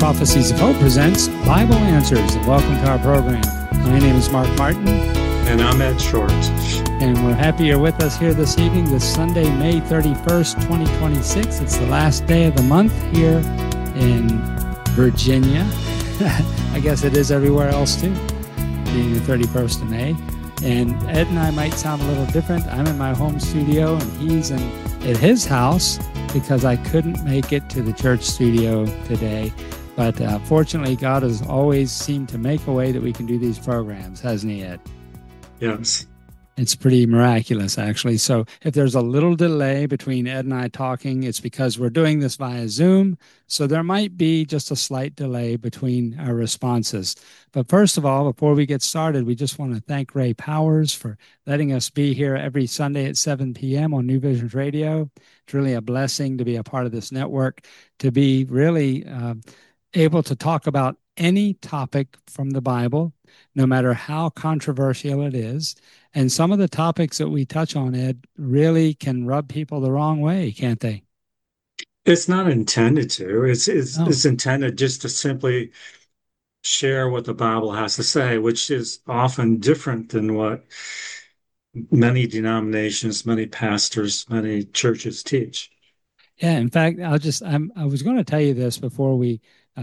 Prophecies of Hope presents Bible Answers, and welcome to our program. My name is Mark Martin. And I'm Ed Short. And we're happy you're with us here this evening, this Sunday, May 31st, 2026. It's the last day of the month here in Virginia. I guess it is everywhere else too, being the 31st of May. And Ed and I might sound a little different. I'm in my home studio, and he's at his house because I couldn't make it to the church studio today. But fortunately, God has always seemed to make a way that we can do these programs, hasn't he, Ed? Yes. It's pretty miraculous, actually. So if there's a little delay between Ed and I talking, it's because we're doing this via Zoom. So there might be just a slight delay between our responses. But first of all, before we get started, we just want to thank Ray Powers for letting us be here every Sunday at 7 p.m. on New Visions Radio. It's really a blessing to be a part of this network, to be really able to talk about any topic from the Bible, no matter how controversial it is. And some of the topics that we touch on, Ed, really can rub people the wrong way, can't they? It's not intended to. It's intended just to simply share what the Bible has to say, which is often different than what many denominations, many pastors, many churches teach. Yeah, in fact, I was going to tell you this before we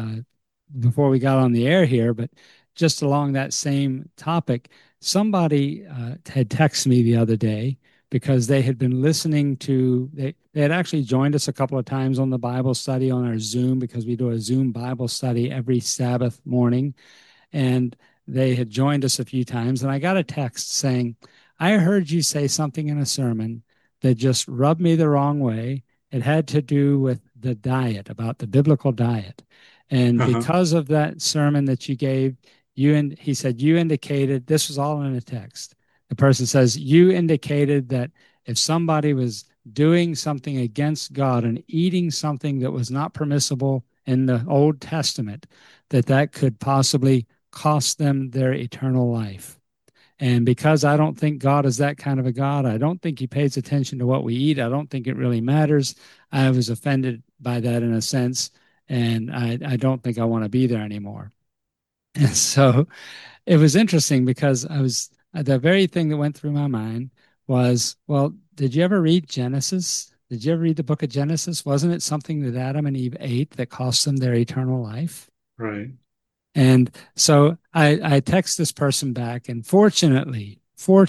got on the air here, but just along that same topic, somebody had texted me the other day because they had been listening to, they had actually joined us a couple of times on the Bible study on our Zoom, because we do a Zoom Bible study every Sabbath morning. And they had joined us a few times. And I got a text saying, I heard you say something in a sermon that just rubbed me the wrong way. It had to do with the diet, about the biblical diet. And because of that sermon that you gave, he said, you indicated, this was all in a text. The person says, you indicated that if somebody was doing something against God and eating something that was not permissible in the Old Testament, that could possibly cost them their eternal life. And because I don't think God is that kind of a God, I don't think he pays attention to what we eat. I don't think it really matters. I was offended by that in a sense, and I don't think I want to be there anymore. And so it was interesting because the very thing that went through my mind was, well, did you ever read Genesis? Did you ever read the book of Genesis? Wasn't it something that Adam and Eve ate that cost them their eternal life? Right. And so I text this person back, and fortunately,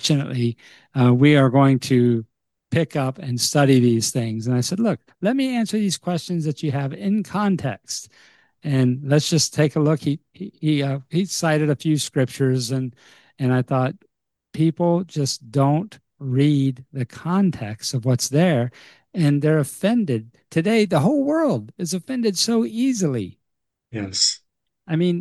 we are going to pick up and study these things. And I said, look, let me answer these questions that you have in context. And let's just take a look. He cited a few scriptures, and I thought, people just don't read the context of what's there, and they're offended. Today, the whole world is offended so easily. Yes. I mean,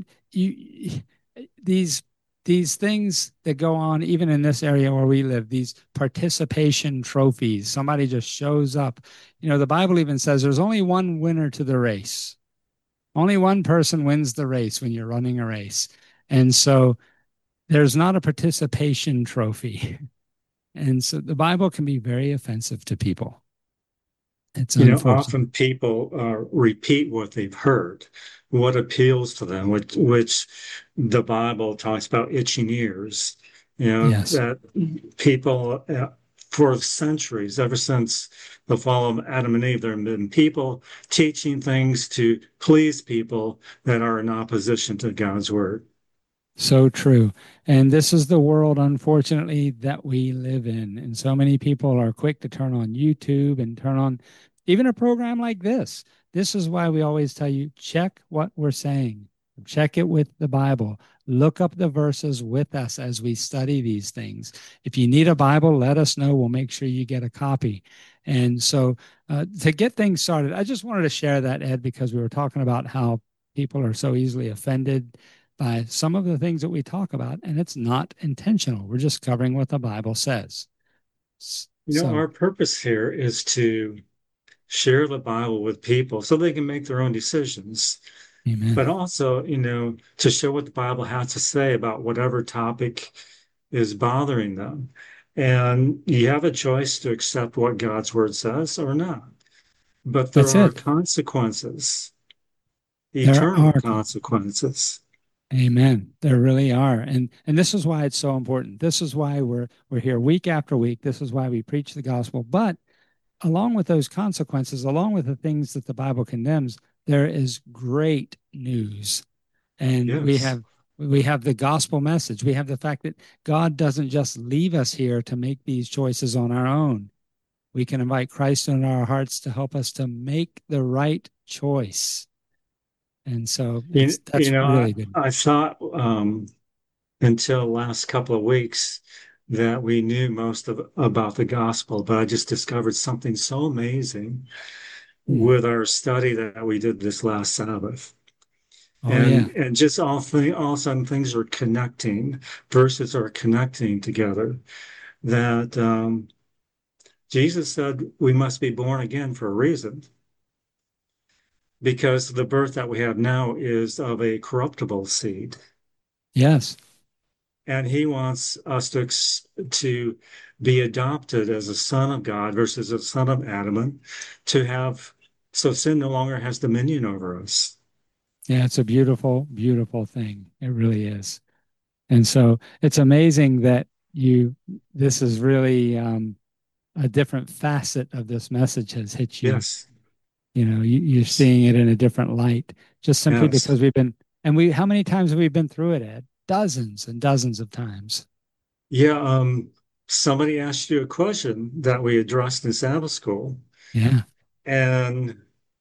these things that go on, even in this area where we live, these participation trophies, somebody just shows up. You know, the Bible even says there's only one winner to the race. Only one person wins the race when you're running a race. And so there's not a participation trophy. And so the Bible can be very offensive to people. It's unfortunate. Often people repeat what they've heard, what appeals to them, which the Bible talks about itching ears. Yes. That people for centuries, ever since the fall of Adam and Eve, there have been people teaching things to please people that are in opposition to God's word. So true. And this is the world, unfortunately, that we live in. And so many people are quick to turn on YouTube and turn on even a program like this. This is why we always tell you, check what we're saying. Check it with the Bible. Look up the verses with us as we study these things. If you need a Bible, let us know. We'll make sure you get a copy. And so to get things started, I just wanted to share that, Ed, because we were talking about how people are so easily offended by some of the things that we talk about, and it's not intentional. We're just covering what the Bible says. Our purpose here is to share the Bible with people so they can make their own decisions. Amen. But also, to show what the Bible has to say about whatever topic is bothering them. And you have a choice to accept what God's word says or not. But there are consequences. There eternal are. consequences. Amen. There really are. And this is why it's so important. This is why we're here week after week. This is why we preach the gospel. But along with those consequences, along with the things that the Bible condemns, there is great news. And Yes. we have the gospel message. We have the fact that God doesn't just leave us here to make these choices on our own. We can invite Christ into our hearts to help us to make the right choice. And so You that's know, really good. I thought until the last couple of weeks that we knew most of about the gospel, but I just discovered something so amazing Hmm. with our study that we did this last Sabbath. Oh yeah. And just all of a sudden things are connecting, verses are connecting together. That Jesus said we must be born again for a reason, because the birth that we have now is of a corruptible seed. Yes. And he wants us to be adopted as a son of God versus a son of Adam, and to have, so sin no longer has dominion over us. Yeah, it's a beautiful, beautiful thing. It really is. And so it's amazing that this is really a different facet of this message has hit you. Yes, You're seeing it in a different light just simply yes. because how many times have we been through it, Ed? Dozens and dozens of times. Yeah, somebody asked you a question that we addressed in Sabbath school, Yeah, and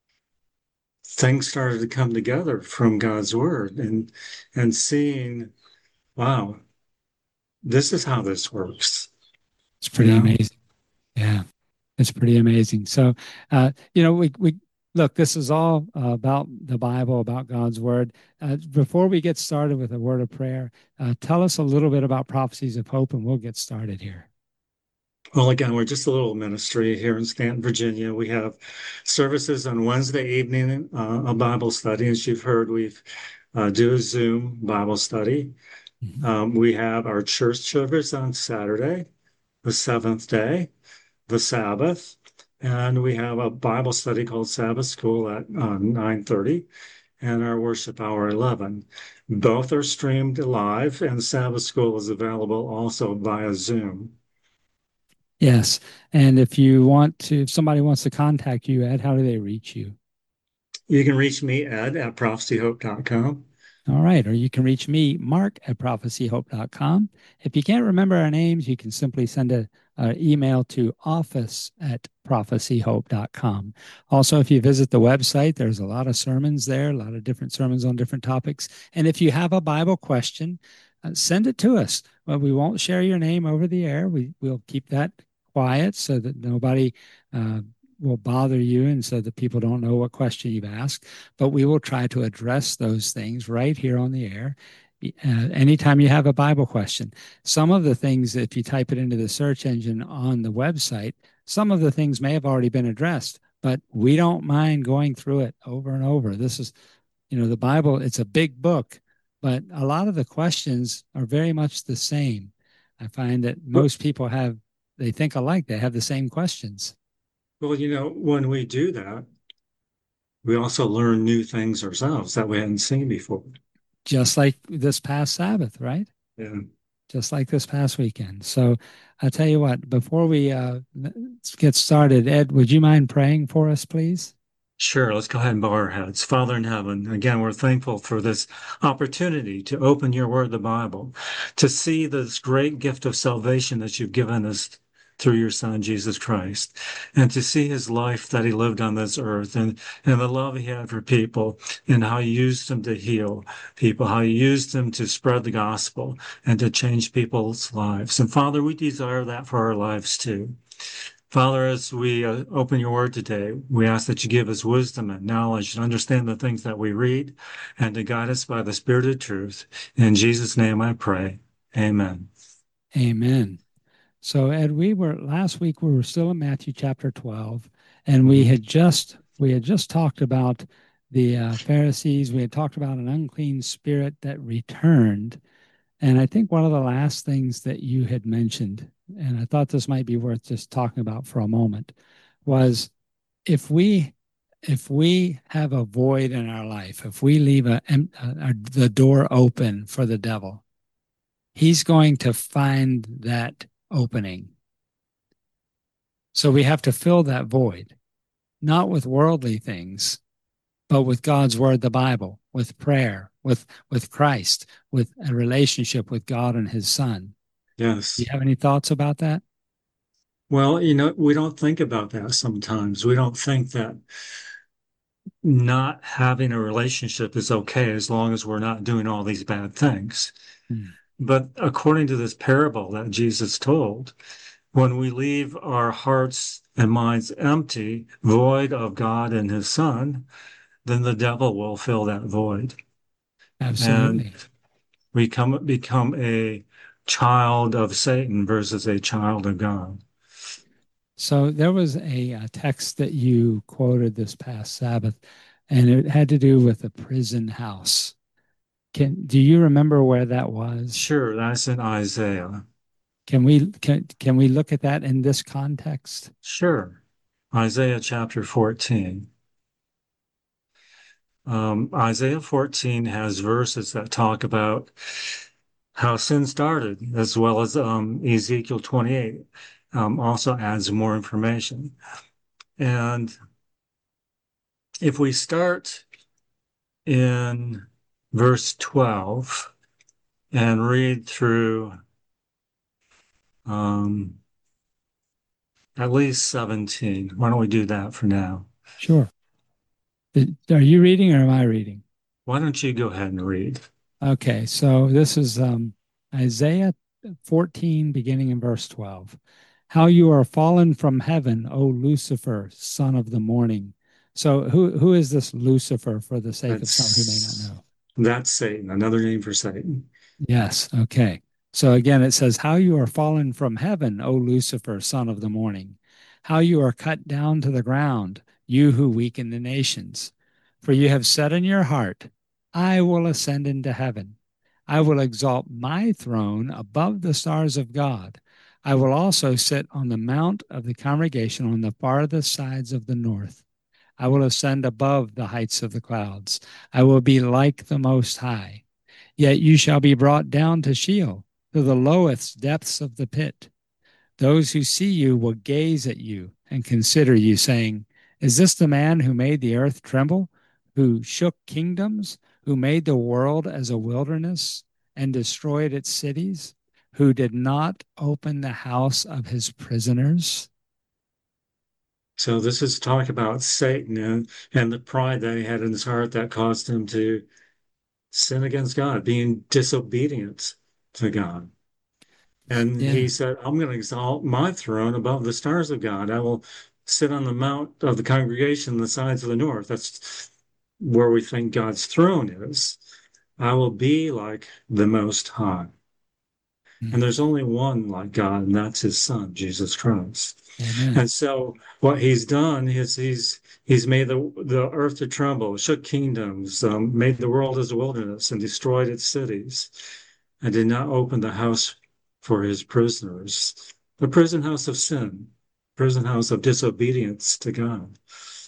things started to come together from God's word, and seeing, wow, this is how this works, it's you pretty know? amazing. Yeah. It's pretty amazing. So, we look, this is all about the Bible, about God's word. Before we get started with a word of prayer, tell us a little bit about Prophecies of Hope, and we'll get started here. Well, again, we're just a little ministry here in Stanton, Virginia. We have services on Wednesday evening, a Bible study. As you've heard, we've do a Zoom Bible study. Mhm. We have our church service on Saturday, the seventh day, the Sabbath, and we have a Bible study called Sabbath School at 9:30, and our worship hour 11. Both are streamed live, and Sabbath School is available also via Zoom. Yes. And if somebody wants to contact you, Ed, how do they reach you? You can reach me, Ed, at prophecyhope.com. All right. Or you can reach me, Mark, at prophecyhope.com. If you can't remember our names, you can simply send an email to office@prophecyhope.com. Also, if you visit the website, there's a lot of sermons there, a lot of different sermons on different topics. And if you have a Bible question, send it to us. Well, we won't share your name over the air. We'll keep that quiet so that nobody uh, will bother you and so that people don't know what question you've asked, but we will try to address those things right here on the air. Anytime you have a Bible question, some of the things, if you type it into the search engine on the website, some of the things may have already been addressed, but we don't mind going through it over and over. This is, the Bible, it's a big book, but a lot of the questions are very much the same. I find that most people they think alike, they have the same questions. Well, when we do that, we also learn new things ourselves that we hadn't seen before. Just like this past Sabbath, right? Yeah. Just like this past weekend. So I'll tell you what, before we get started, Ed, would you mind praying for us, please? Sure, let's go ahead and bow our heads. Father in heaven, again, we're thankful for this opportunity to open your word, the Bible, to see this great gift of salvation that you've given us through your Son, Jesus Christ, and to see his life that he lived on this earth, and the love he had for people, and how he used him to heal people, how he used him to spread the gospel and to change people's lives. And Father, we desire that for our lives too. Father, as we open your word today, we ask that you give us wisdom and knowledge to understand the things that we read and to guide us by the Spirit of truth. In Jesus' name I pray. Amen. Amen. So Ed, last week we were still in Matthew chapter 12, and we Mhm. had just talked about the Pharisees. We had talked about an unclean spirit that returned. And I think one of the last things that you had mentioned, and I thought this might be worth just talking about for a moment, was if we if we have a void in our life, if we leave the door open for the devil, he's going to find that opening. So we have to fill that void, not with worldly things, but with God's word, the Bible, with prayer, with Christ, with a relationship with God and his son. Do you Yes. have any thoughts about that? Well, we don't think about that sometimes. We don't think that not having a relationship is okay as long as we're not doing all these bad things. Hmm. But according to this parable that Jesus told, when we leave our hearts and minds empty, void of God and his son, then the devil will fill that void. And Absolutely. we become a child of Satan versus a child of God. So there was a text that you quoted this past Sabbath, and it had to do with a prison house. Do you remember where that was? Sure, that's in Isaiah. Can we look at that in this context? Sure. Isaiah chapter 14. Isaiah 14 has verses that talk about how sin started, as well as Ezekiel 28 also adds more information. And if we start in verse 12 and read through um, at least 17, why don't we do that for now? Sure. Are you reading or am I reading? Why don't you go ahead and read? Okay, so this is Isaiah 14, beginning in verse 12. How you are fallen from heaven, O Lucifer, son of the morning. So who is this Lucifer for the sake of some who may not That's know? that's Satan, another name for Satan. Yes, okay. So again, it says, how you are fallen from heaven, O Lucifer, son of the morning. How you are cut down to the ground, you who weaken the nations. For you have said in your heart, I will ascend into heaven. I will exalt my throne above the stars of God. I will also sit on the mount of the congregation on the farthest sides of the north. I will ascend above the heights of the clouds. I will be like the Most High. Yet you shall be brought down to Sheol, to the lowest depths of the pit. Those who see you will gaze at you and consider you, saying, is this the man who made the earth tremble, who shook kingdoms, who made the world as a wilderness and destroyed its cities, who did not open the house of his prisoners? So this is talk about Satan and the pride that he had in his heart that caused him to sin against God, being disobedient to God. And Yeah. he said, I'm going to exalt my throne above the stars of God. I will sit on the mount of the congregation, the sides of the north. That's where we think God's throne is. I will be like the Most High. And Mm. there's only one like God, and that's his son, Jesus Christ. Amen. And so what he's done is he's made the earth to tremble, shook kingdoms, made the world as a wilderness, and destroyed its cities, and did not open the house for his prisoners, the prison house of sin, prison house of disobedience to God.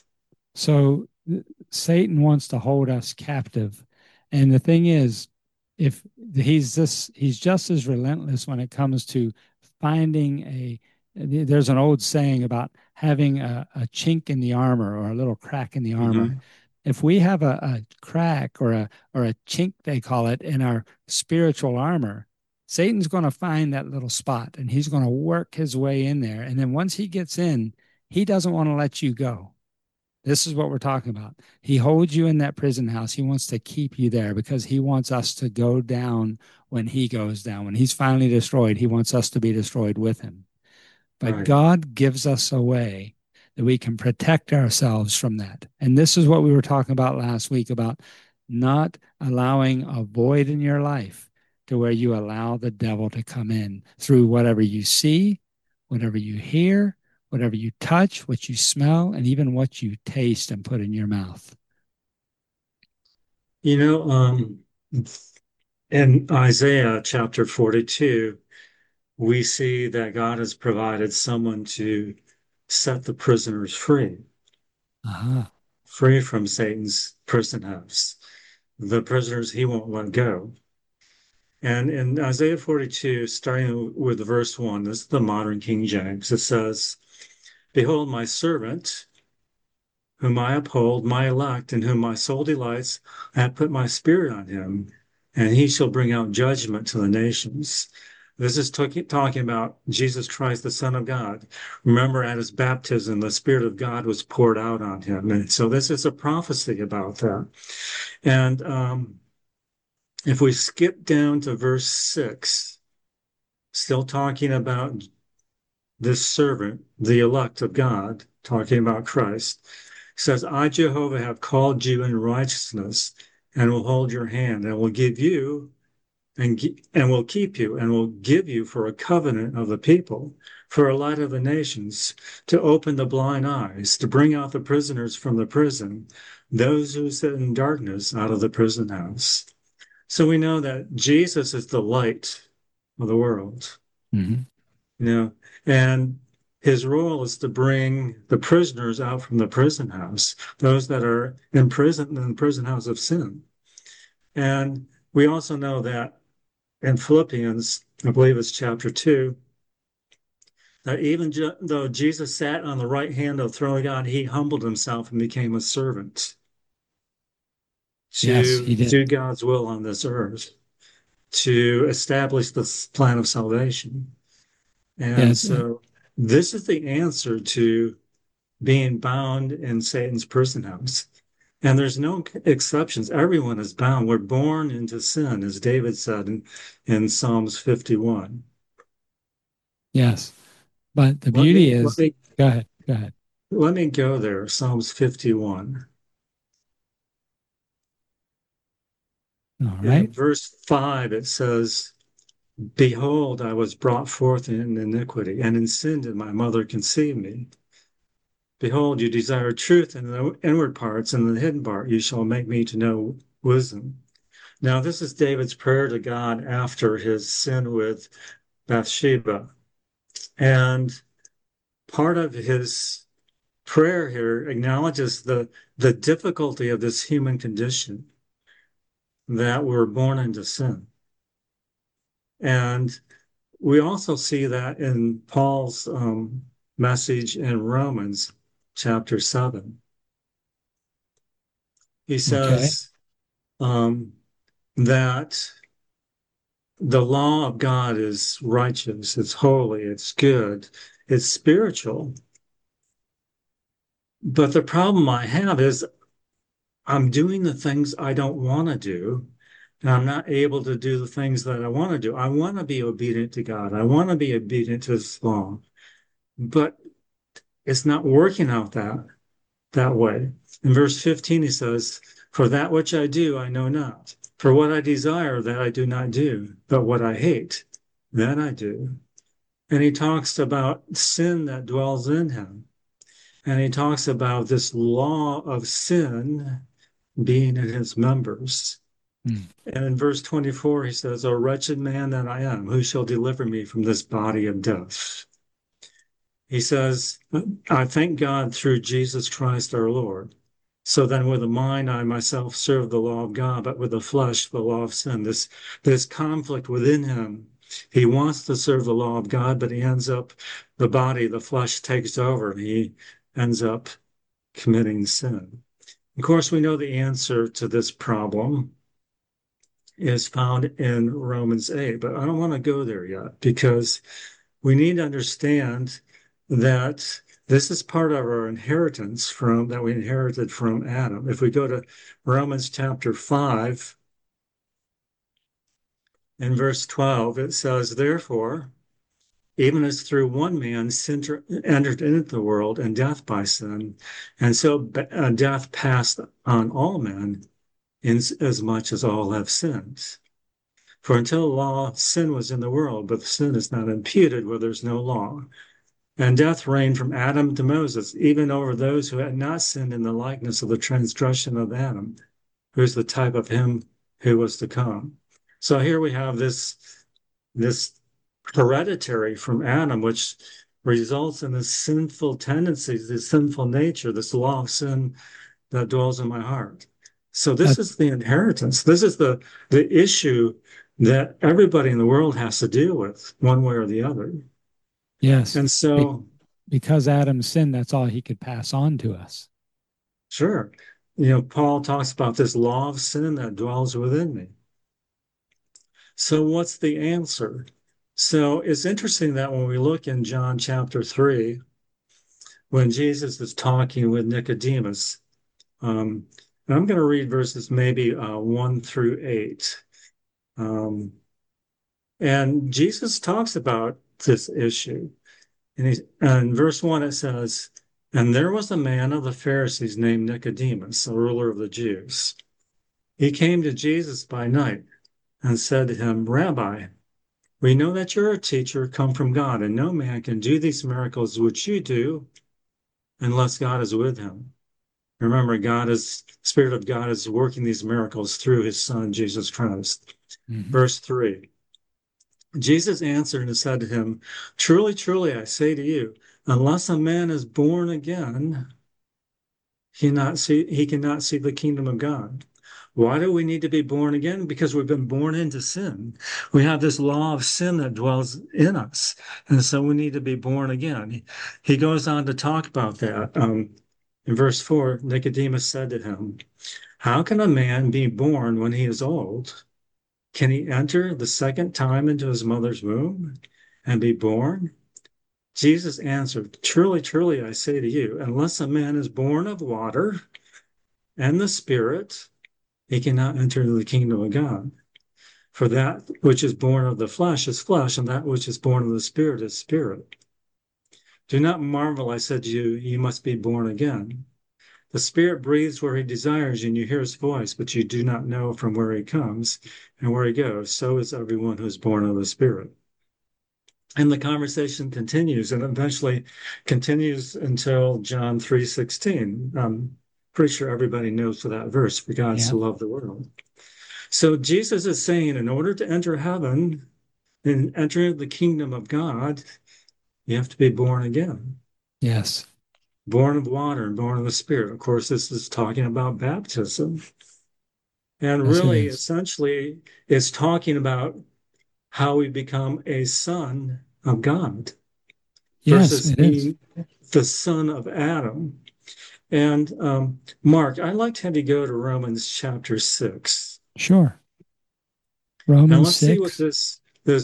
So Satan wants to hold us captive. And the thing is, if he's just as relentless when it comes to finding there's an old saying about having a chink in the armor or a little crack in the armor. Mhm. If we have a crack or a chink, they call it, in our spiritual armor, Satan's going to find that little spot and he's going to work his way in there. And then once he gets in, he doesn't want to let you go. This is what we're talking about. He holds you in that prison house. He wants to keep you there because he wants us to go down when he goes down. When he's finally destroyed, he wants us to be destroyed with him. But Right. God gives us a way that we can protect ourselves from that. And this is what we were talking about last week about not allowing a void in your life to where you allow the devil to come in through whatever you see, whatever you hear, whatever you touch, what you smell, and even what you taste and put in your mouth. You know, in Isaiah chapter 42, we see that God has provided someone to set the prisoners free. Aha. free from Satan's prison house. The prisoners he won't let go. And in Isaiah 42, starting with verse 1, this is the modern King James, it says, "Behold, my servant, whom I uphold, my elect, in whom my soul delights, I have put my spirit on him, and he shall bring out judgment to the nations." This is talking about Jesus Christ, the Son of God. Remember, at his baptism, the Spirit of God was poured out on him. And so this is a prophecy about that. And if we skip down to verse 6, still talking about this servant, the elect of God, talking about Christ, says, "I, Jehovah, have called you in righteousness and will hold your hand and will give you and will keep you and will give you for a covenant of the people, for a light of the nations, to open the blind eyes, to bring out the prisoners from the prison, those who sit in darkness out of the prison house." So we know that Jesus is the light of the world, Mm-hmm. you know, and his role is to bring the prisoners out from the prison house, those that are in prison in the prison house of sin. And we also know that in Philippians, I believe it's chapter 2, that even though Jesus sat on the right hand of the throne of God, he humbled himself and became a servant Yes, to he did. do God's will on this earth, to establish the plan of salvation. Yeah, And so this is the answer to being bound in Satan's prison house. And there's no exceptions. Everyone is bound. We're born into sin, as David said in Psalms 51. yes. But the Let beauty me let is, me go ahead, go ahead. let me go there. Psalms 51. All right. In verse 5, it says, "Behold, I was brought forth in iniquity, and in sin did my mother conceive me. Behold, you desire truth in the inward parts, and in the hidden part you shall make me to know wisdom." Now, this is David's prayer to God after his sin with Bathsheba. And part of his prayer here acknowledges the difficulty of this human condition, that we're born into sin. And we also see that in Paul's message in Romans chapter 7. He Okay. says that the law of God is righteous, it's holy, it's good, it's spiritual. But the problem I have is I'm doing the things I don't want to do, and I'm not able to do the things that I want to do. I want to be obedient to God. I want to be obedient to His law, but it's not working out that way. In verse 15, he says, "For that which I do, I know not. For what I desire, that I do not do. But what I hate, that I do." And he talks about sin that dwells in him. And he talks about this law of sin being in his members. Mm. And in verse 24, he says, "O wretched man that I am, who shall deliver me from this body of death?" He says, "I thank God through Jesus Christ our Lord. So then with the mind, I myself serve the law of God, but with the flesh, the law of sin." This conflict within him. He wants to serve the law of God, but he ends up, the body, the flesh takes over, and he ends up committing sin. Of course, we know the answer to this problem is found in Romans 8, but I don't want to go there yet because we need to understand that this is part of our inheritance from that we inherited from Adam. If we go to Romans chapter 5 in verse 12, it says, "Therefore, even as through one man sin entered into the world, and death by sin, and so death passed on all men, in as much as all have sinned. For until the law, sin was in the world, but sin is not imputed where there's no law. And death reigned from Adam to Moses, even over those who had not sinned in the likeness of the transgression of Adam, who is the type of him who was to come." So here we have this hereditary from Adam, which results in this sinful tendencies, this sinful nature, this law of sin that dwells in my heart. So this That, is the inheritance. This is the issue that everybody in the world has to deal with one way or the other. yes. And Be- so, because Adam sinned, that's all he could pass on to us. sure, Paul talks about this law of sin that dwells within me. So what's the answer? So it's interesting that when we look in John chapter 3, when Jesus is talking with Nicodemus, and I'm going to read verses maybe 1 through 8. And Jesus talks about this issue. And in verse 1, it says, "And there was a man of the Pharisees named Nicodemus, a ruler of the Jews. He came to Jesus by night and said to him, 'Rabbi, we know that you're a teacher come from God, and no man can do these miracles which you do unless God is with him.'" Remember, Spirit of God is working these miracles through his Son, Jesus Christ. Mm-hmm. Verse 3, Jesus answered and said to him, "Truly, truly, I say to you, unless a man is born again, he cannot see the kingdom of God." Why do we need to be born again? Because we've been born into sin. We have this law of sin that dwells in us. And so we need to be born again. He goes on to talk about that. In verse 4, Nicodemus said to him, "How can a man be born when he is old? Can he enter the second time into his mother's womb and be born?" Jesus answered, "Truly, truly, I say to you, unless a man is born of water and the Spirit, he cannot enter the kingdom of God. For that which is born of the flesh is flesh, and that which is born of the Spirit is spirit. Do not marvel, I said to you, you must be born again. The Spirit breathes where he desires, and you hear his voice, but you do not know from where he comes and where he goes. So is everyone who is born of the Spirit." And the conversation continues and eventually continues until John 3:16. I'm pretty sure everybody knows that verse, for God Yeah. so loved the world. So Jesus is saying, in order to enter heaven and enter the kingdom of God, you have to be born again, Yes. born of water and born of the Spirit. Of course, this is talking about baptism. And Yes, it really, is. essentially, it's talking about how we become a son of God Yes, versus it is. being the son of Adam. And Mark, I'd like to have you go to Romans chapter 6. Sure. And Romans let's see what 6. this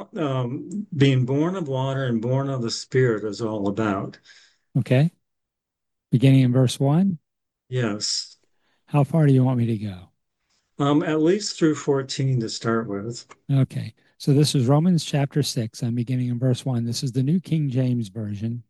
being born of water and born of the Spirit is all about. Okay. Beginning in verse 1. Yes. How far do you want me to go? At least through 14 to start with. Okay. So this is Romans chapter 6. I'm beginning in verse 1. This is the New King James Version.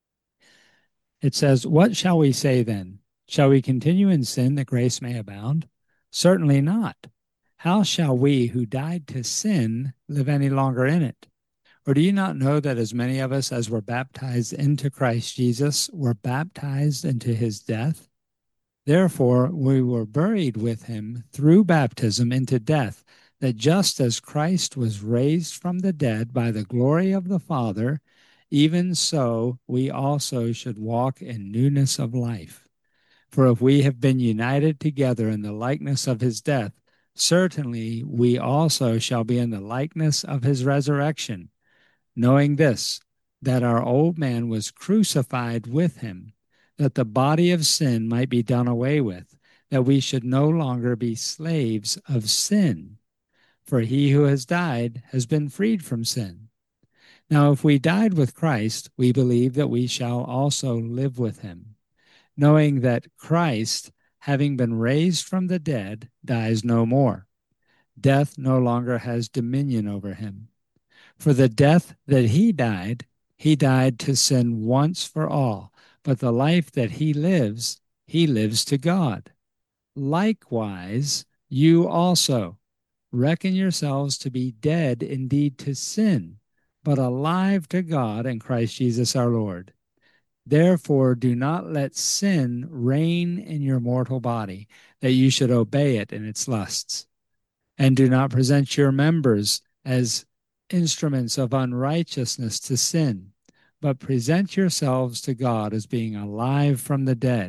It says, "What shall we say then? Shall we continue in sin that grace may abound? Certainly not. How shall we who died to sin live any longer in it? Or do you not know that as many of us as were baptized into Christ Jesus were baptized into his death? Therefore, we were buried with him through baptism into death, that just as Christ was raised from the dead by the glory of the Father, even so we also should walk in newness of life. For if we have been united together in the likeness of his death, certainly we also shall be in the likeness of his resurrection, knowing this, that our old man was crucified with him, that the body of sin might be done away with, that we should no longer be slaves of sin. For he who has died has been freed from sin. Now, if we died with Christ, we believe that we shall also live with him, knowing that Christ, having been raised from the dead, dies no more. Death no longer has dominion over him. For the death that he died to sin once for all, but the life that he lives to God. Likewise, you also reckon yourselves to be dead indeed to sin, but alive to God in Christ Jesus our Lord. Therefore, do not let sin reign in your mortal body, that you should obey it in its lusts. And do not present your members as instruments of unrighteousness to sin, but present yourselves to God as being alive from the dead,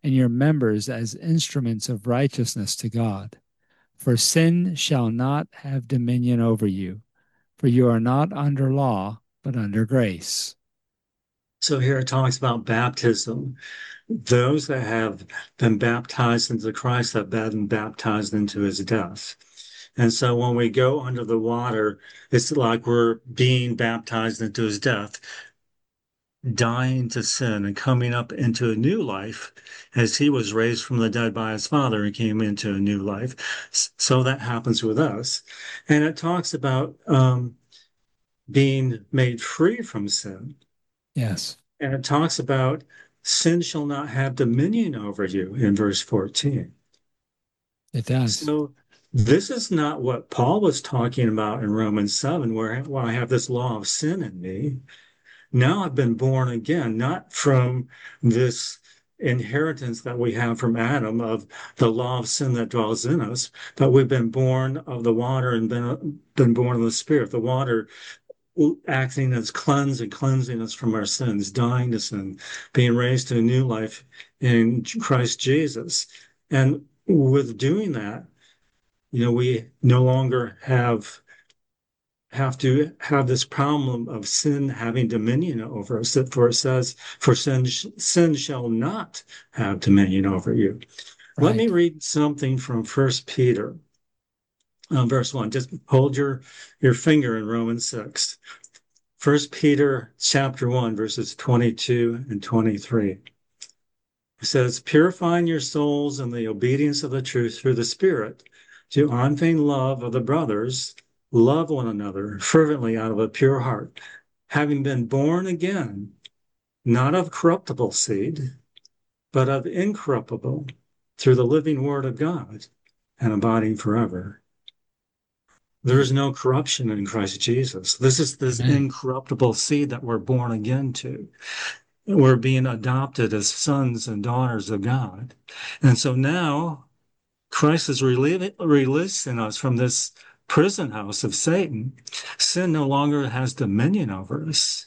and your members as instruments of righteousness to God. For sin shall not have dominion over you, for you are not under law, but under grace. So here it talks about baptism. Those that have been baptized into Christ have been baptized into his death. And so when we go under the water, it's like we're being baptized into his death, dying to sin and coming up into a new life as he was raised from the dead by his Father and came into a new life. So that happens with us. And it talks about being made free from sin. Yes, And it talks about sin shall not have dominion over you in verse 14. it does. So this is not what Paul was talking about in Romans 7, where well, I have this law of sin in me. Now I've been born again, not from this inheritance that we have from Adam of the law of sin that dwells in us, but we've been born of the water and been born of the Spirit. The water acting as cleansing us from our sins, dying to sin, being raised to a new life in Christ Jesus. And with doing that, we no longer have to have this problem of sin having dominion over us. For it says, for sin shall not have dominion over you. Let me Right. read something from First Peter, verse 1. Just hold your finger in Romans 6. First Peter chapter 1, verses 22 and 23. It says, purifying your souls in the obedience of the truth through the Spirit, to unfeigned love of the brothers, love one another fervently out of a pure heart, having been born again, not of corruptible seed, but of incorruptible, through the living word of God, and abiding forever. There is no corruption in Christ Jesus. This is this Amen. incorruptible seed that we're born again to. We're being adopted as sons and daughters of God. And so now Christ is releasing us from this prison house of Satan. Sin no longer has dominion over us.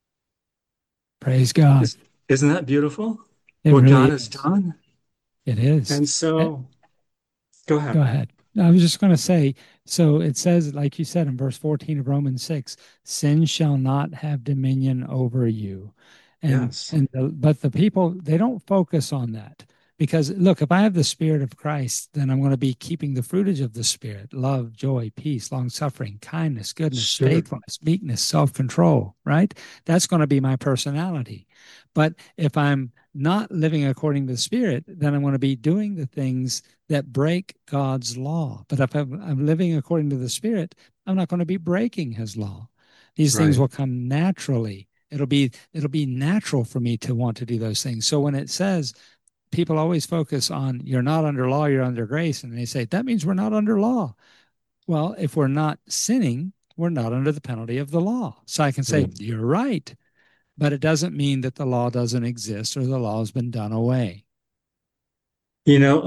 Praise God. Isn't that beautiful? It What God really has is. done? It is. And Eh, so, go Go ahead. ahead. I was just going to say, so it says, like you said in verse 14 of Romans 6, sin shall not have dominion over you. Yes, But the people, they don't focus on that. Because look, if I have the Spirit of Christ, then I'm going to be keeping the fruitage of the Spirit: love, joy, peace, long suffering, kindness, goodness, sure. faithfulness, meekness, self control, right? That's going to be my personality. But if I'm not living according to the Spirit, then I'm going to be doing the things that break God's law. But if I'm living according to the Spirit, I'm not going to be breaking His law. These things Right. will come naturally. It'll be natural for me to want to do those things. So when it says, people always focus on you're not under law, you're under grace, and they say that means we're not under law. Well, if we're not sinning, we're not under the penalty of the law. So I can say Right. you're right, but it doesn't mean that the law doesn't exist or the law has been done away. You know,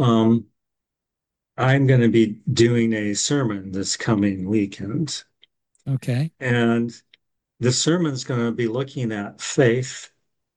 I'm going to be doing a sermon this coming weekend, Okay. and the sermon's going to be looking at faith.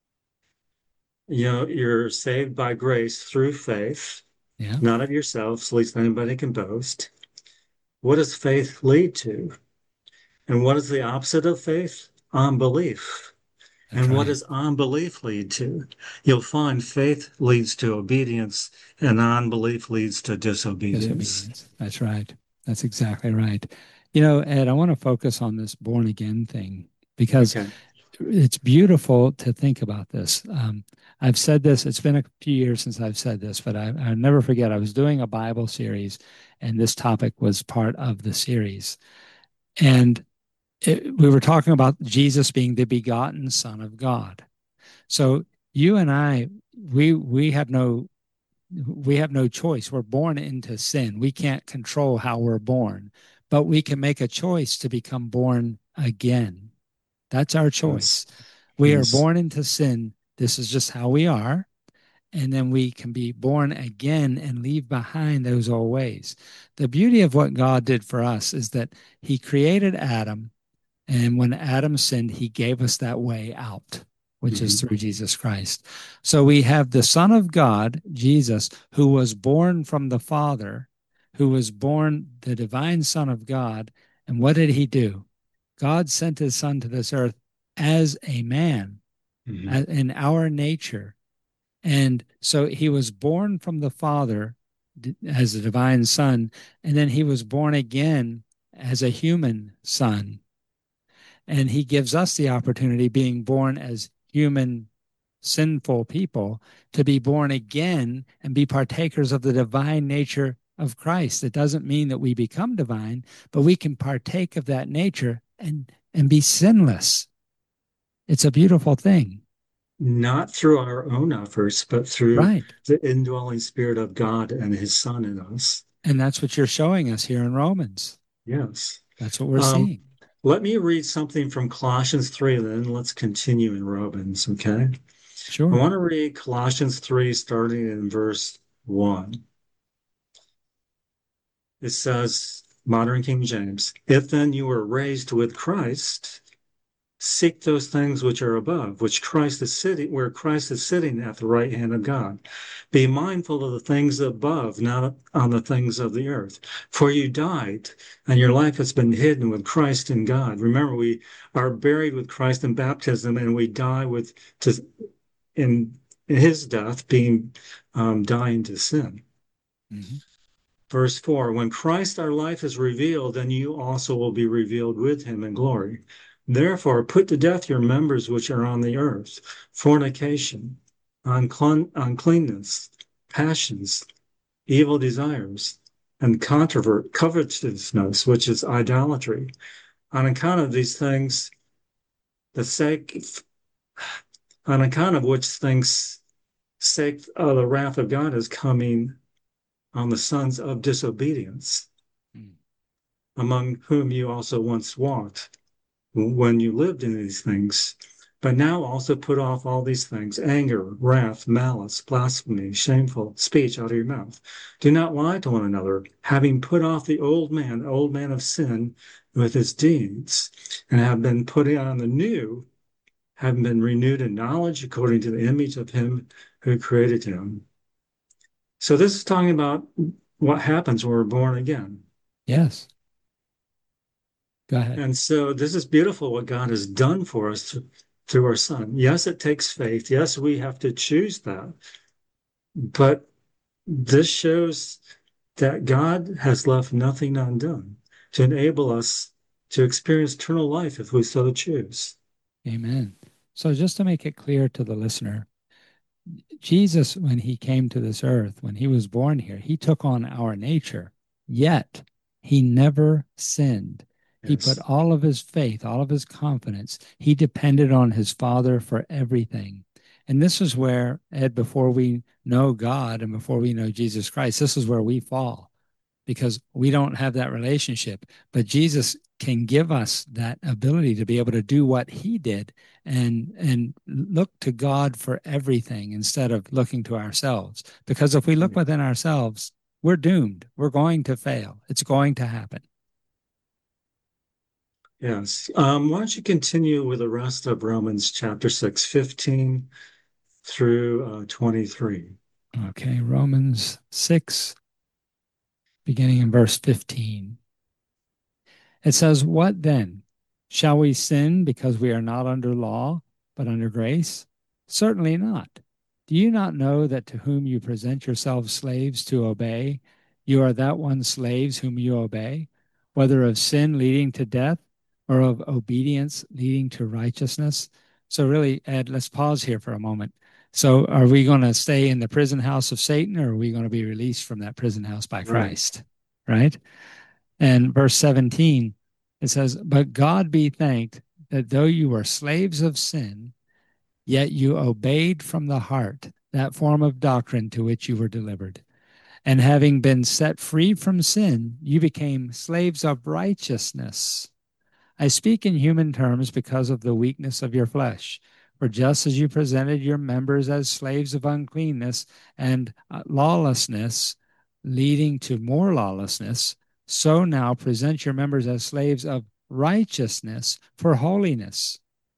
You're saved by grace through faith, Yeah, not of yourselves, least anybody can boast. What does faith lead to? And what is the opposite of faith? Unbelief. that's And what right. does unbelief lead to? You'll find faith leads to obedience and unbelief leads to disobedience. Disobedience. That's right. That's exactly right. Ed, I want to focus on this born again thing because Okay. it's beautiful to think about this. I've said this, it's been a few years since I've said this, but I never forget. I was doing a Bible series, and this topic was part of the series. And we were talking about Jesus being the begotten Son of God. So you and I, we have no choice. We're born into sin. We can't control how we're born, but we can make a choice to become born again. That's our Yes. choice. We are Yes. born into sin. This is just how we are. And then we can be born again and leave behind those old ways. The beauty of what God did for us is that He created Adam. And when Adam sinned, He gave us that way out. which is Mhm. through Jesus Christ. So we have the Son of God, Jesus, who was born from the Father, who was born the divine Son of God. And what did he do? God sent his Son to this earth as a man, Mhm. in our nature. And so he was born from the Father as a divine Son, and then he was born again as a human son. And he gives us the opportunity, being born as human, sinful people, to be born again and be partakers of the divine nature of Christ. It doesn't mean that we become divine, but we can partake of that nature and be sinless. It's a beautiful thing. Not through our own efforts, but through Right. the indwelling Spirit of God and His Son in us. And that's what you're showing us here in Romans. Yes. That's what we're Um, seeing. Let me read something from Colossians 3, then let's continue in Romans, okay? I Sure. want to read Colossians 3, starting in verse 1. It says, Modern King James, if then you were raised with Christ, seek those things which are above, which Christ is sitting, where Christ is sitting at the right hand of God. Be mindful of the things above, not on the things of the earth. For you died, and your life has been hidden with Christ in God. Remember, we are buried with Christ in baptism, and we die with to in His death, being dying to sin. Mm-hmm. Verse 4, when Christ our life is revealed, then you also will be revealed with him in glory. Therefore, put to death your members which are on the earth: fornication, uncleanness, passions, evil desires, and covetousness, which is idolatry. On account of these things, the sake, on account of which things sake the wrath of God is coming on the sons of disobedience, among whom you also once walked when you lived in these things. But now also put off all these things: anger, wrath, malice, blasphemy, shameful speech out of your mouth. Do not lie to one another, having put off the old man of sin with his deeds, and have been putting on the new, having been renewed in knowledge according to the image of him who created him. So this is talking about what happens when we're born again. Yes. Go ahead. And so this is beautiful what God has done for us through our Son. Yes, it takes faith. Yes, we have to choose that. But this shows that God has left nothing undone to enable us to experience eternal life if we so choose. Amen. So, just to make it clear to the listener, Jesus, when he came to this earth, when he was born here, he took on our nature, yet he never sinned. He put Yes. all of his faith, all of his confidence, he depended on his Father for everything. And this is where, Ed, before we know God and before we know Jesus Christ, this is where we fall because we don't have that relationship. But Jesus can give us that ability to be able to do what he did and look to God for everything instead of looking to ourselves. Because if we look within ourselves, we're doomed. We're going to fail. It's going to happen. Yes. Why don't you continue with the rest of Romans chapter 6, 15 through 23? Okay, Romans 6, beginning in verse 15. It says, what then? Shall we sin because we are not under law, but under grace? Certainly not. Do you not know that to whom you present yourselves slaves to obey, you are that one slaves whom you obey, whether of sin leading to death or of obedience leading to righteousness? So, really, Ed, let's pause here for a moment. So, are we going to stay in the prison house of Satan or are we going to be released from that prison house by Right. Christ? Right? And verse 17, it says, but God be thanked that though you were slaves of sin, yet you obeyed from the heart that form of doctrine to which you were delivered. And having been set free from sin, you became slaves of righteousness. I speak in human terms because of the weakness of your flesh. For just as you presented your members as slaves of uncleanness and lawlessness, leading to more lawlessness, so now present your members as slaves of righteousness for holiness.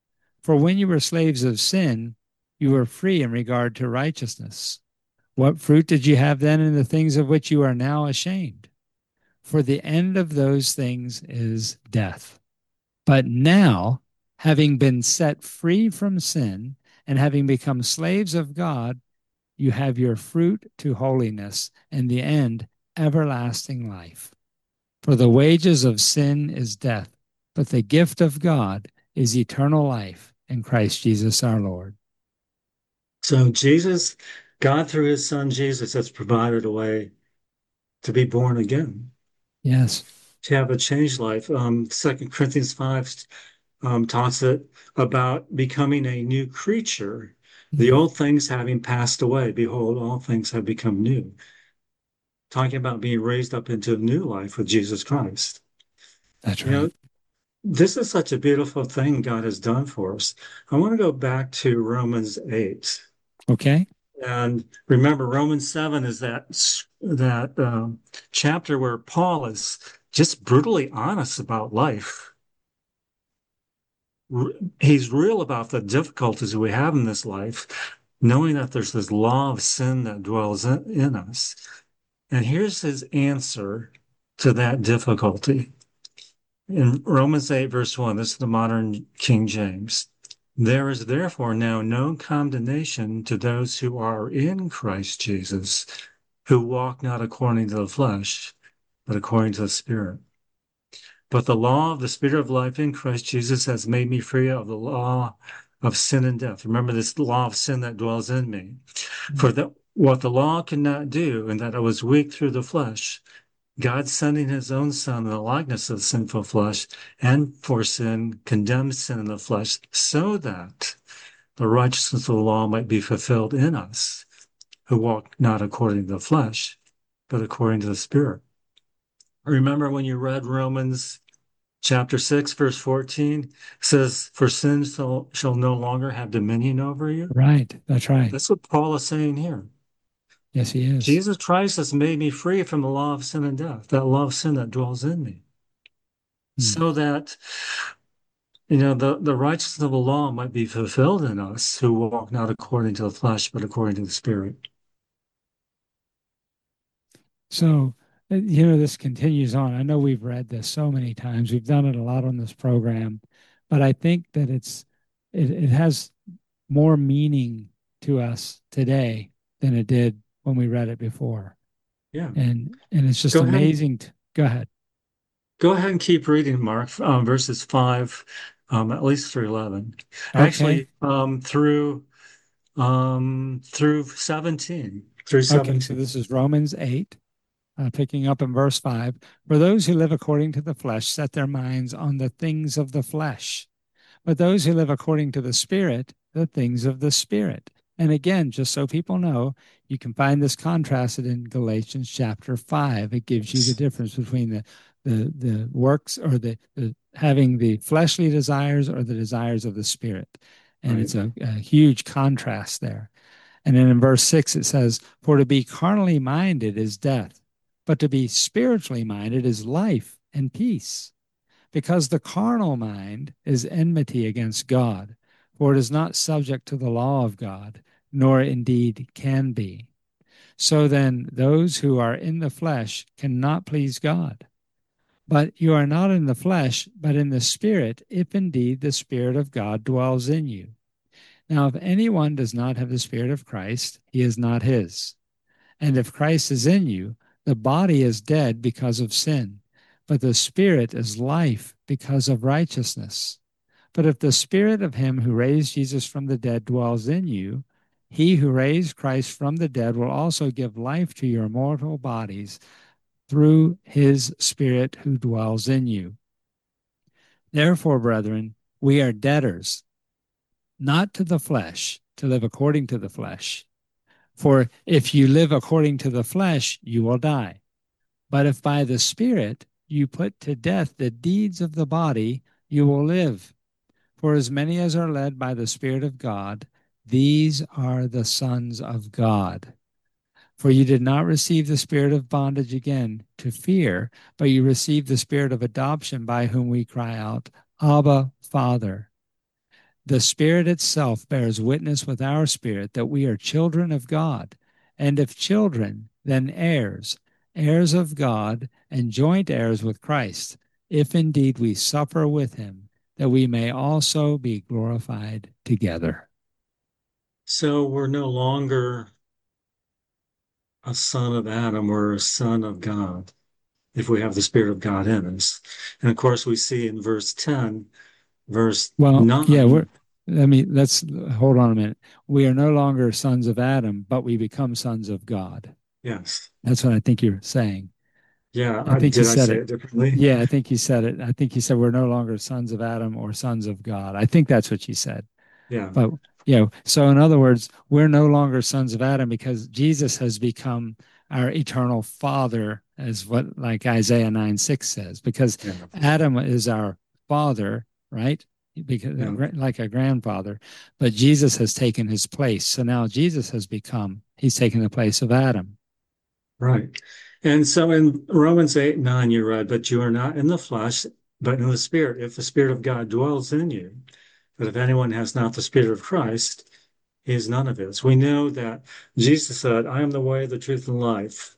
For when you were slaves of sin, you were free in regard to righteousness. What fruit did you have then in the things of which you are now ashamed? For the end of those things is death. But now, having been set free from sin and having become slaves of God, you have your fruit to holiness and the end everlasting life. For the wages of sin is death, but the gift of God is eternal life in Christ Jesus our Lord. So Jesus, God through his son Jesus has provided a way to be born again, Yes. to have a changed life. 2 Corinthians 5 talks about becoming a new creature, the old things having passed away. Behold, all things have become new. Talking about being raised up into a new life with Jesus Christ. That's You know, right. this is such a beautiful thing God has done for us. I want to go back to Romans 8. Okay. And remember, Romans 7 is that chapter where Paul is just brutally honest about life. He's real about the difficulties we have in this life, knowing that there's this law of sin that dwells in us. And here's his answer to that difficulty. In Romans 8, verse 1, this is the modern King James. There is therefore now no condemnation to those who are in Christ Jesus, who walk not according to the flesh, but according to the Spirit. But the law of the Spirit of life in Christ Jesus has made me free of the law of sin and death. Remember this law of sin that dwells in me. For what the law could not do, and that I was weak through the flesh, God sending his own Son in the likeness of sinful flesh, and for sin, condemned sin in the flesh, so that the righteousness of the law might be fulfilled in us, who walk not according to the flesh, but according to the Spirit. Remember when you read Romans chapter 6, verse 14, it says, for sin shall no longer have dominion over you. Right. That's right. That's what Paul is saying here. Yes, he is. Jesus Christ has made me free from the law of sin and death, that law of sin that dwells in me, so that the righteousness of the law might be fulfilled in us who walk not according to the flesh, but according to the Spirit. So, this continues on. I know we've read this so many times. We've done it a lot on this program, but I think that it has more meaning to us today than it did when we read it before. Yeah. And it's just Go ahead. amazing. Go ahead. Go ahead and keep reading, Mark, verses 5, at least through 11. Okay. Actually, through 17. Through 17. Okay, so this is Romans 8. Picking up in verse 5, for those who live according to the flesh set their minds on the things of the flesh, but those who live according to the Spirit, the things of the Spirit. And again, just so people know, you can find this contrasted in Galatians chapter 5. It gives you the difference between the works or the having the fleshly desires or the desires of the Spirit. And right. It's a huge contrast there. And then in verse 6, it says, for to be carnally minded is death, but to be spiritually minded is life and peace. Because the carnal mind is enmity against God, for it is not subject to the law of God, nor indeed can be. So then, those who are in the flesh cannot please God. But you are not in the flesh, but in the Spirit, if indeed the Spirit of God dwells in you. Now, if anyone does not have the Spirit of Christ, he is not his. And if Christ is in you, the body is dead because of sin, but the Spirit is life because of righteousness. But if the Spirit of him who raised Jesus from the dead dwells in you, he who raised Christ from the dead will also give life to your mortal bodies through his Spirit who dwells in you. Therefore, brethren, we are debtors, not to the flesh, to live according to the flesh. For if you live according to the flesh, you will die. But if by the Spirit you put to death the deeds of the body, you will live. For as many as are led by the Spirit of God, these are the sons of God. For you did not receive the spirit of bondage again to fear, but you received the spirit of adoption by whom we cry out, Abba, Father. The Spirit itself bears witness with our spirit that we are children of God. And if children, then heirs, heirs of God, and joint heirs with Christ, if indeed we suffer with him, that we may also be glorified together. So we're no longer a son of Adam, we're a son of God if we have the Spirit of God in us. And of course, we see in verse 10, verse Well, yeah, 9, let's hold on a minute. We are no longer sons of Adam, but we become sons of God. yes. That's what I think you're saying. Yeah, I think you did I said say it. it differently? Yeah, I think you said it. I think you said we're no longer sons of Adam or sons of God. I think that's what you said. Yeah, But so in other words, we're no longer sons of Adam because Jesus has become our eternal father, as what like Isaiah 9:6 says, because yeah, Adam is our father, right? Because yeah, like a grandfather, but Jesus has taken his place. So now he's taken the place of Adam. right. And so in Romans 8, 9, you read, but you are not in the flesh, but in the Spirit, if the Spirit of God dwells in you. But if anyone has not the Spirit of Christ, he is none of his. We know that Jesus said, I am the way, the truth, and life.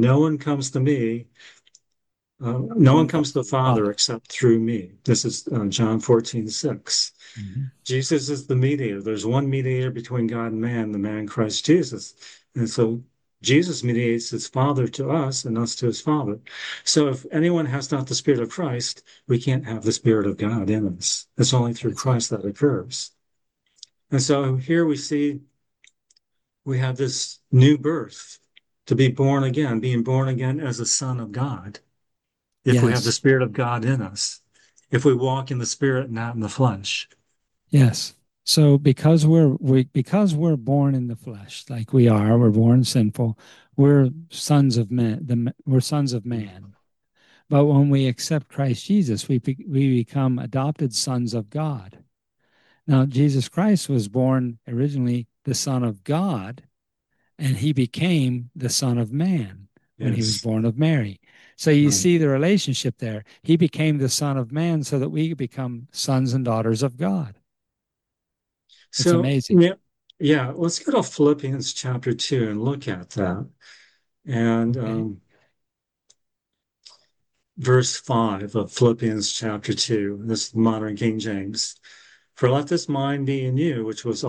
No one comes to the Father Father. except through me. This is John 14:6. Mhm. Jesus is the mediator. There's one mediator between God and man, the man Christ Jesus. And so Jesus mediates his Father to us and us to his Father. So if anyone has not the Spirit of Christ, we can't have the Spirit of God in us. It's only through That's it. Christ that occurs. And so here we see we have this new birth to be born again, being born again as a son of God. If we have the Yes. Spirit of God in us, if we walk in the Spirit, not in the flesh. Yes. So because we're born in the flesh, like we are, we're born sinful. We're sons of men. We're sons of man. But when we accept Christ Jesus, we become adopted sons of God. Now, Jesus Christ was born originally the Son of God, and he became the Son of Man when he was Yes. born of Mary. So you Right. see the relationship there. He became the Son of Man so that we become sons and daughters of God. It's So, amazing. yeah, yeah, let's go to Philippians chapter 2 and look at that. And Okay. verse 5 of Philippians chapter 2, this is modern King James. For let this mind be in you, which was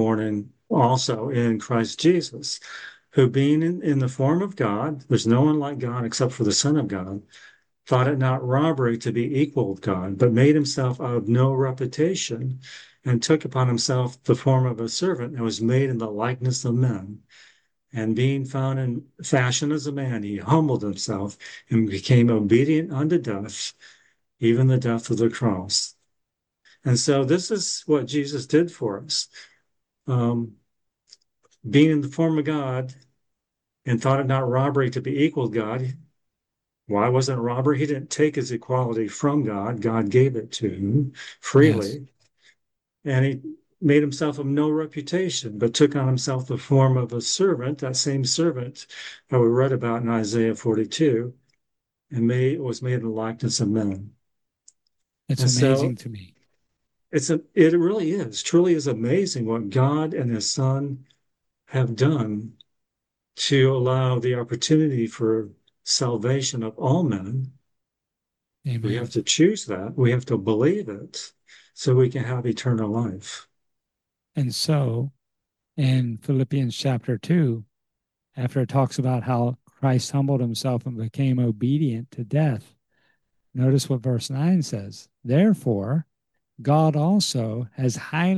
also in Christ Jesus, who being in the form of God, there's no one like God except for the Son of God, thought it not robbery to be equal with God, but made himself of no reputation, and took upon himself the form of a servant, and was made in the likeness of men. And being found in fashion as a man, he humbled himself and became obedient unto death, even the death of the cross. And so this is what Jesus did for us. Um, being in the form of God and thought it not robbery to be equal with God. Why wasn't it robbery? He didn't take his equality from God. God gave it to him Yes. freely. And he made himself of no reputation, but took on himself the form of a servant, that same servant that we read about in Isaiah 42, and was made in the likeness of men. It's And so amazing to me. it really is, truly is amazing what God and his son have done to allow the opportunity for salvation of all men. We have Amen. to choose that. We have to believe it so we can have eternal life. And so in Philippians chapter 2, after it talks about how Christ humbled himself and became obedient to death, notice what verse 9 says. Therefore, God also has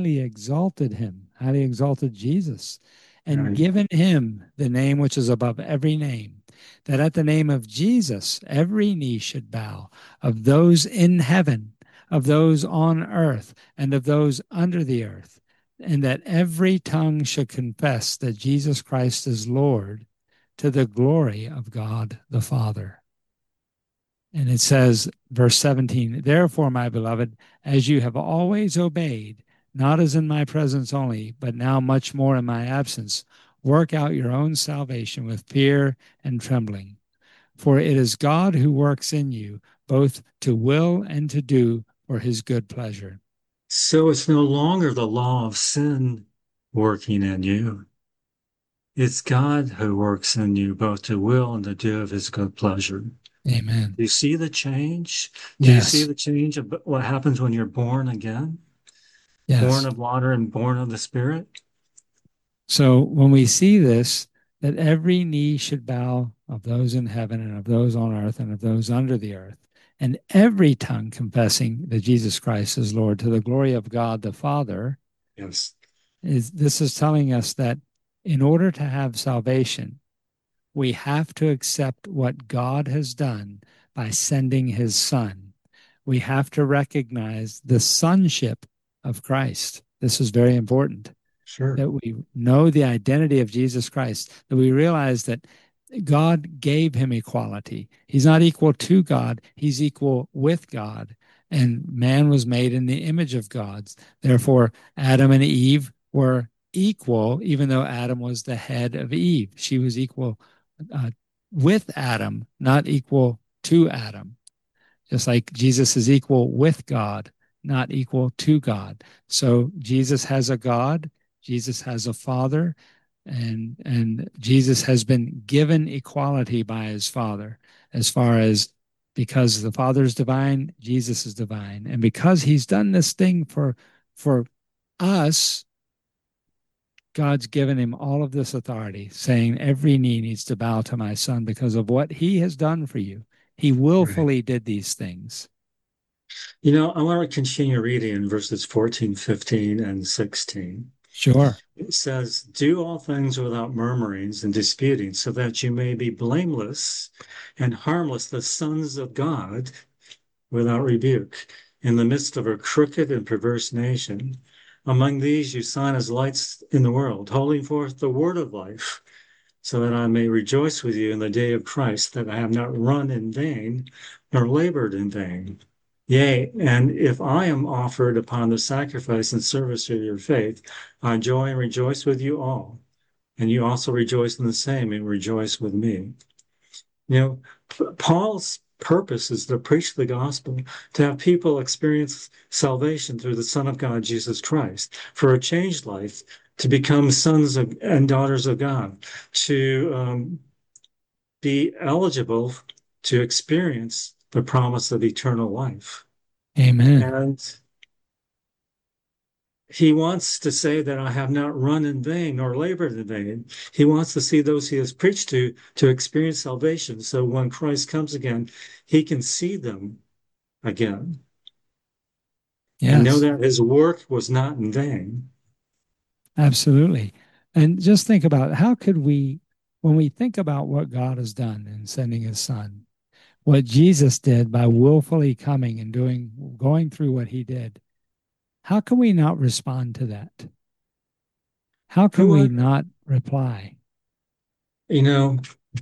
highly exalted Jesus, and Right. given him the name which is above every name, that at the name of Jesus every knee should bow, of those in heaven, of those on earth, and of those under the earth, and that every tongue should confess that Jesus Christ is Lord, to the glory of God the Father. And it says, verse 17, therefore, my beloved, as you have always obeyed, not as in my presence only, but now much more in my absence, work out your own salvation with fear and trembling. For it is God who works in you, both to will and to do for his good pleasure. So it's no longer the law of sin working in you. It's God who works in you both to will and to do of his good pleasure. Amen. Do you see the change? Do you see Yes. the change of what happens when you're born again? Born Yes. of water and born of the Spirit? So when we see this, that every knee should bow of those in heaven and of those on earth and of those under the earth, and every tongue confessing that Jesus Christ is Lord to the glory of God the Father, Yes. is this is telling us that in order to have salvation, we have to accept what God has done by sending his Son. We have to recognize the sonship of Christ. This is very important Sure. that we know the identity of Jesus Christ, that we realize that God gave him equality. He's not equal to God, he's equal with God. And man was made in the image of God. Therefore, Adam and Eve were equal, even though Adam was the head of Eve. She was equal uh, with Adam, not equal to Adam. Just like Jesus is equal with God, not equal to God. So Jesus has a God, Jesus has a Father, and Jesus has been given equality by his Father, as far as because the Father is divine, Jesus is divine. And because he's done this thing for us, God's given him all of this authority, saying every knee needs to bow to my son because of what he has done for you. He Right. willfully did these things. I want to continue reading in verses 14, 15, and 16. Sure. It says, do all things without murmurings and disputings, so that you may be blameless and harmless, the sons of God, without rebuke, in the midst of a crooked and perverse nation. Among these you shine as lights in the world, holding forth the word of life, so that I may rejoice with you in the day of Christ, that I have not run in vain, nor labored in vain. Yea, and if I am offered upon the sacrifice and service of your faith, I joy and rejoice with you all. And you also rejoice in the same and rejoice with me. You know, Paul's purpose is to preach the gospel, to have people experience salvation through the Son of God, Jesus Christ, for a changed life, to become sons of, and daughters of God, to be eligible to experience the promise of eternal life. Amen. And he wants to say that I have not run in vain or labored in vain. He wants to see those he has preached to experience salvation. So when Christ comes again, he can see them again and know Yes, that his work was not in vain. absolutely. And just think about how could we, when we think about what God has done in sending his son, what Jesus did by willfully coming and going through what he did, how can we not respond to that? How You know can we what? not reply? You know,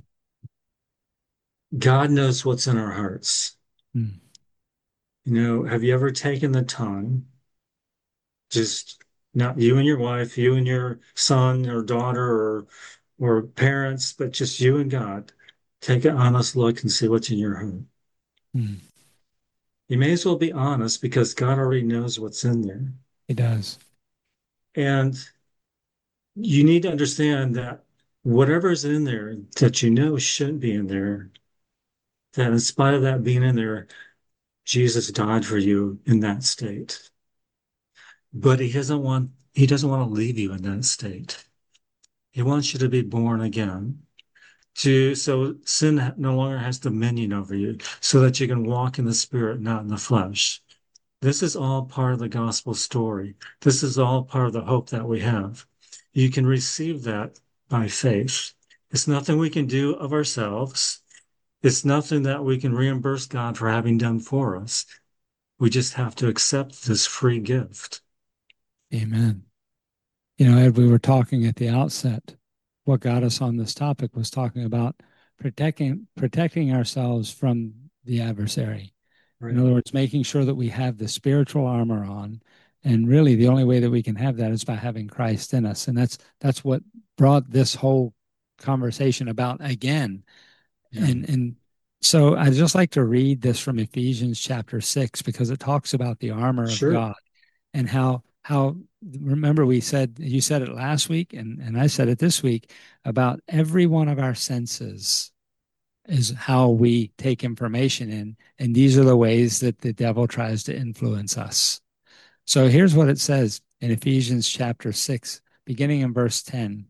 God knows what's in our hearts. Hmm. Have you ever taken the time, just not you and your wife, you and your son or daughter or parents, but just you and God, take an honest look and see what's in your heart. Hmm. You may as well be honest because God already knows what's in there. He does. And you need to understand that whatever's in there that you know shouldn't be in there, that in spite of that being in there, Jesus died for you in that state. But he doesn't want to leave you in that state. He wants you to be born again. So sin no longer has dominion over you, so that you can walk in the spirit, not in the flesh. This is all part of the gospel story. This is all part of the hope that we have. You can receive that by faith. It's nothing we can do of ourselves. It's nothing that we can reimburse God for having done for us. We just have to accept this free gift. Amen. You know, Ed, we were talking at the outset. What got us on this topic was talking about protecting ourselves from the adversary. In Right. other words, making sure that we have the spiritual armor on. And really the only way that we can have that is by having Christ in us. And that's what brought this whole conversation about again. Yeah. And so I just like to read this from Ephesians chapter 6 because it talks about the armor of Sure. God. and how remember we said you said it last week and I said it this week about every one of our senses is how we take information in, and these are the ways that the devil tries to influence us. So here's what it says in Ephesians chapter 6, beginning in verse 10.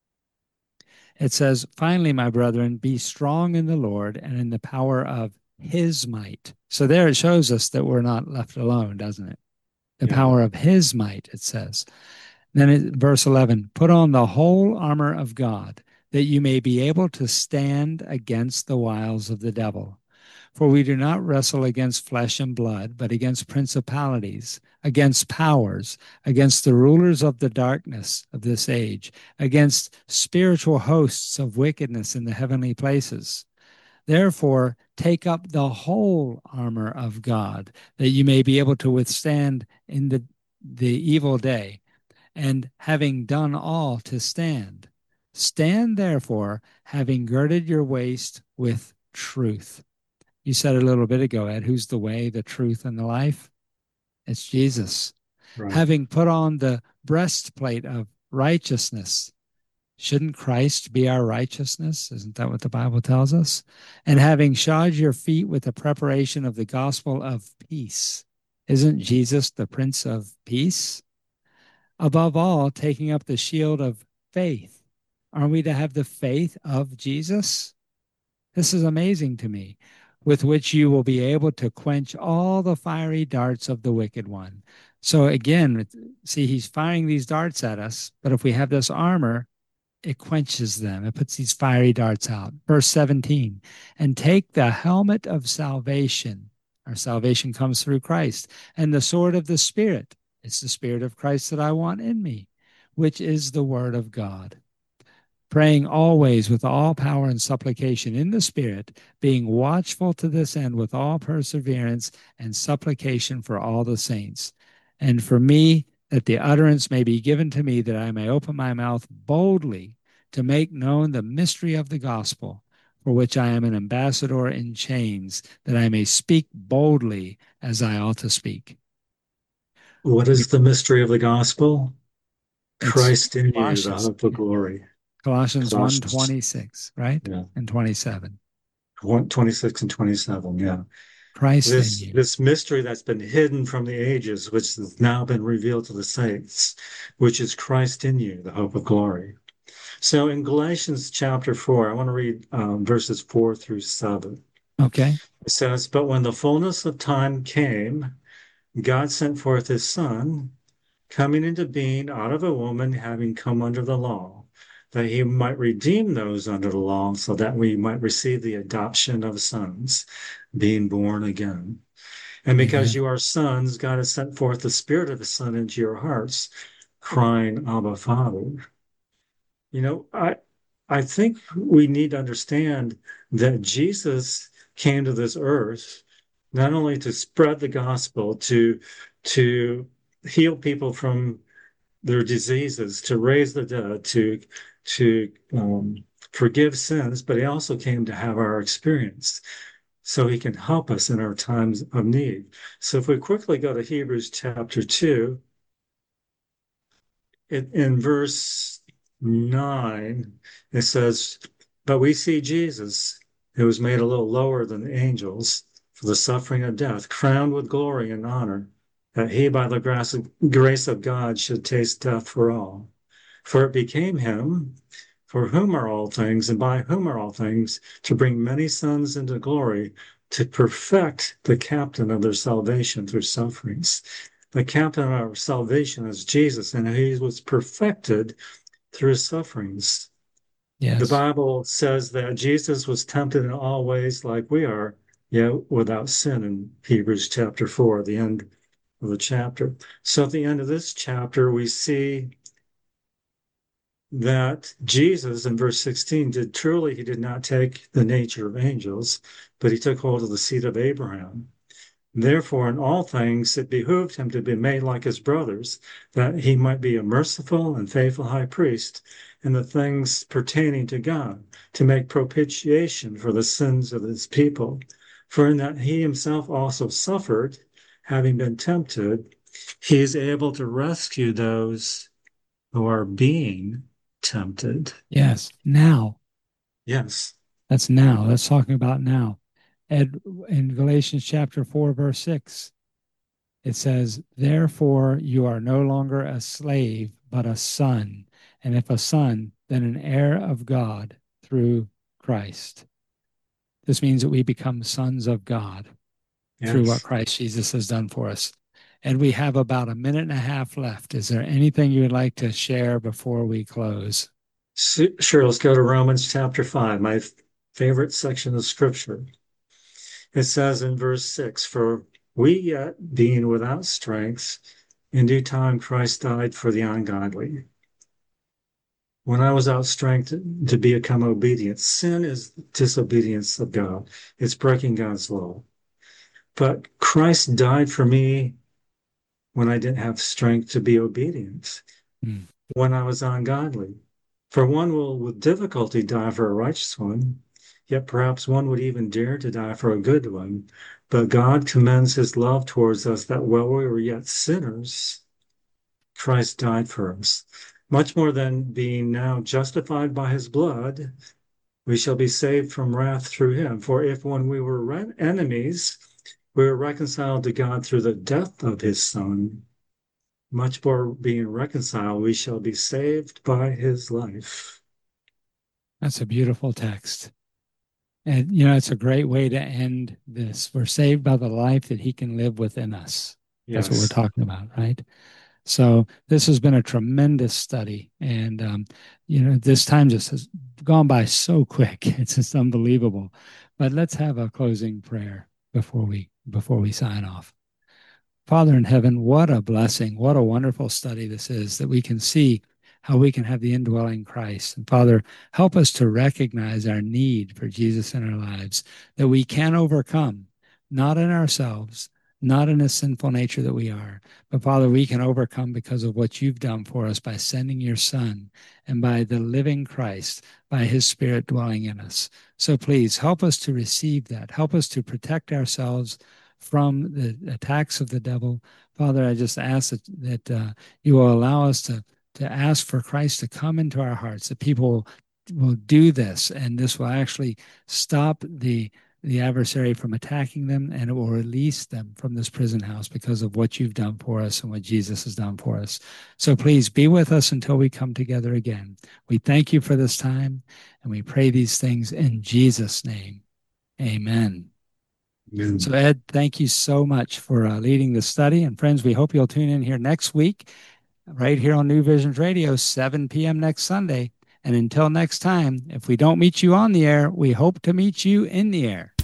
It says, "Finally, my brethren, be strong in the Lord and in the power of his might." So there it shows us that we're not left alone, doesn't it? The Yeah. power of his might, it says. Verse 11, "Put on the whole armor of God, that you may be able to stand against the wiles of the devil. For we do not wrestle against flesh and blood, but against principalities, against powers, against the rulers of the darkness of this age, against spiritual hosts of wickedness in the heavenly places. Therefore, take up the whole armor of God, that you may be able to withstand in the evil day, and having done all to stand. Stand therefore, having girded your waist with truth." You said a little bit ago, Ed, who's the way, the truth, and the life? It's Jesus. Right. Having put on the breastplate of righteousness. Shouldn't Christ be our righteousness? Isn't that what the Bible tells us? And having shod your feet with the preparation of the gospel of peace. Isn't Jesus the Prince of Peace? Above all, taking up the shield of faith. Are we to have the faith of Jesus? This is amazing to me, with which you will be able to quench all the fiery darts of the wicked one. So again, see, he's firing these darts at us, but if we have this armor, it quenches them. It puts these fiery darts out. Verse 17, "And take the helmet of salvation." Our salvation comes through Christ. "And the sword of the Spirit." It's the Spirit of Christ that I want in me, "which is the word of God. Praying always with all power and supplication in the Spirit, being watchful to this end with all perseverance and supplication for all the saints. And for me, that the utterance may be given to me, that I may open my mouth boldly to make known the mystery of the gospel, for which I am an ambassador in chains, that I may speak boldly as I ought to speak." What is the mystery of the gospel? It's Christ in you, the Colossians, hope of glory. Colossians Colossians, 1:26, right? yeah, And 27. 26 and 27, yeah. Christ in This you. this mystery that's been hidden from the ages, which has now been revealed to the saints, which is Christ in you, the hope of glory. So in Galatians chapter 4, I want to read verses 4 through 7. Okay. It says, "But when the fullness of time came, God sent forth his Son, coming into being out of a woman having come under the law, that he might redeem those under the law, so that we might receive the adoption of sons, being born again. And because Amen. you are sons, God has sent forth the Spirit of the Son into your hearts, crying, Abba, Father." You know, I think we need to understand that Jesus came to this earth not only to spread the gospel, to heal people from their diseases, to raise the dead, to forgive sins, but he also came to have our experience so he can help us in our times of need. So if we quickly go to Hebrews chapter 2, in verse 9, it says, "But we see Jesus, who was made a little lower than the angels for the suffering of death, crowned with glory and honor, that he by the grace of God should taste death for all. For it became him, for whom are all things, and by whom are all things, to bring many sons into glory, to perfect the captain of their salvation through sufferings." The captain of our salvation is Jesus, and he was perfected through his sufferings. The Yes. Bible says that Jesus was tempted in all ways like we are, yet without sin in Hebrews chapter 4, the end of the chapter. So at the end of this chapter, we see that Jesus in verse 16 he did not take the nature of angels, but he took hold of the seed of Abraham. Therefore, in all things, it behooved him to be made like his brothers, that he might be a merciful and faithful high priest in the things pertaining to God, to make propitiation for the sins of his people. For in that he himself also suffered, having been tempted, He is able to rescue those who are being tempted. Yes. Now. Yes. That's now. That's talking about now. And in Galatians chapter 4, verse 6, it says, therefore you are no longer a slave, but a son. And if a son, then an heir of God through Christ. This means that we become sons of God through what Yes. Christ Jesus has done for us. And we have about a minute and a half left. Is there anything you would like to share before we close? Sure, let's go to Romans chapter 5, my favorite section of scripture. It says in verse 6, for we yet being without strength, in due time Christ died for the ungodly. When I was without strength to become obedient, sin is disobedience of God. It's breaking God's law. But Christ died for me when I didn't have strength to be obedient, Mm. when I was ungodly. For one will with difficulty die for a righteous one, yet perhaps one would even dare to die for a good one. But God commends his love towards us that while we were yet sinners, Christ died for us. Much more than being now justified by his blood, we shall be saved from wrath through him. For if when we were enemies, we were reconciled to God through the death of his Son, much more being reconciled, we shall be saved by his life. That's a beautiful text. And, you know, it's a great way to end this. We're saved by the life that he can live within us. That's what we're Yes. talking about, right? So this has been a tremendous study. And, you know, this time just has gone by so quick. It's just unbelievable. But let's have a closing prayer before we sign off. Father in heaven, what a blessing. What a wonderful study this is that we can see how we can have the indwelling Christ. And Father, help us to recognize our need for Jesus in our lives, that we can overcome, not in ourselves, not in a sinful nature that we are, but Father, we can overcome because of what you've done for us by sending your Son and by the living Christ, by his Spirit dwelling in us. So please help us to receive that. Help us to protect ourselves from the attacks of the devil. Father, I just ask that you will allow us to ask for Christ to come into our hearts, that people will do this, and this will actually stop the adversary from attacking them, and it will release them from this prison house because of what you've done for us and what Jesus has done for us. So please be with us until we come together again. We thank you for this time, and we pray these things in Jesus' name. Amen. Amen. So, Ed, thank you so much for leading the study. And friends, we hope you'll tune in here next week, right here on New Visions Radio, 7 p.m. next Sunday. And until next time, if we don't meet you on the air, we hope to meet you in the air.